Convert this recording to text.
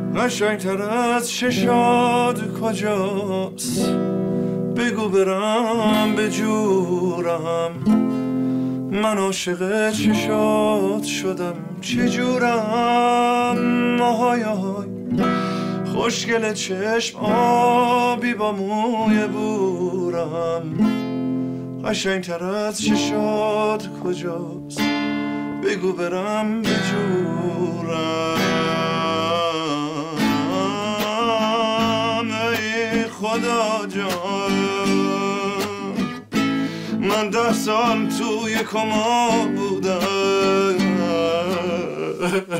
قشنگتر از چشاد کجاست بگو برم به جورم من عاشق چشات شدم چجورم آهای آهای خوشگل چشم آبی با موی بورم قشنگتر از چشات کجاست بگو برم به جورم ای خدا جان من 10 سال توی کما بودم